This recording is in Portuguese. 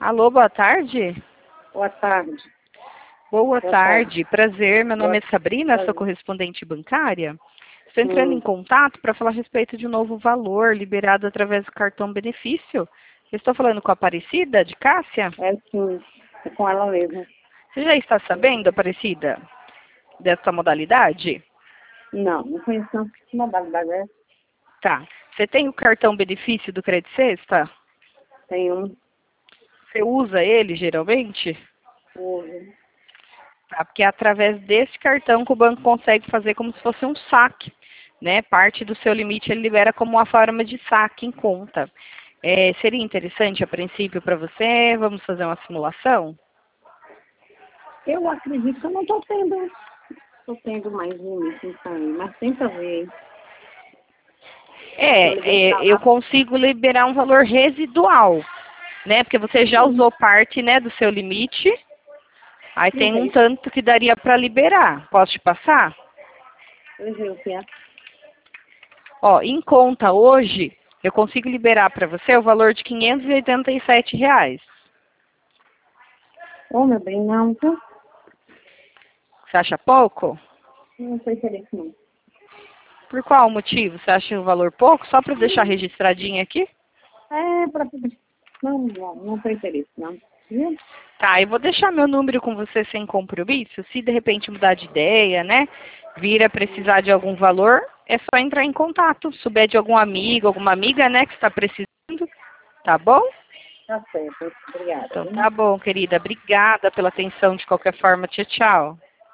Alô, boa tarde. Boa tarde. Boa tarde, prazer. Meu nome é Boa Sabrina, sou tarde. correspondente bancária. Estou entrando em contato para falar a respeito de um novo valor liberado através do cartão benefício. Estou falando com a Aparecida, de Cássia? É sim, é com ela mesmo. Você já está sabendo, Aparecida, dessa modalidade? Não conheço não. Que modalidade é? Tá. Você tem o cartão benefício do Credit Sexta? Tem um Você usa ele geralmente? uso. Tá? Porque é através desse cartão que o banco consegue fazer como se fosse um saque, né? Parte do seu limite ele libera como uma forma de saque em conta. Seria interessante a princípio para você? Vamos fazer uma simulação? Eu acredito que eu não estou tendo. Estou tendo mais limite nisso aí, mas tenta ver. Eu consigo liberar um valor residual, né? Porque você já usou parte, né, do seu limite. Aí tem um tanto que daria para liberar. Posso te passar? Deixa eu ver o que é. Ó, em conta hoje, eu consigo liberar para você o valor de R$ 587. Ô, meu bem, não, viu? Você acha pouco? Não foi interesse não. Por qual motivo? Você acha o valor pouco? Só para deixar registradinho aqui? É, para não foi interesse não. Viu? Tá, eu vou deixar meu número com você sem compromisso. Se de repente mudar de ideia, né? Vir a precisar de algum valor, é só entrar em contato. Se souber de algum amigo, alguma amiga, né, que está precisando, tá bom? Tá certo, obrigada. Então Viu? tá bom, querida. Obrigada pela atenção de qualquer forma. Tchau, tchau.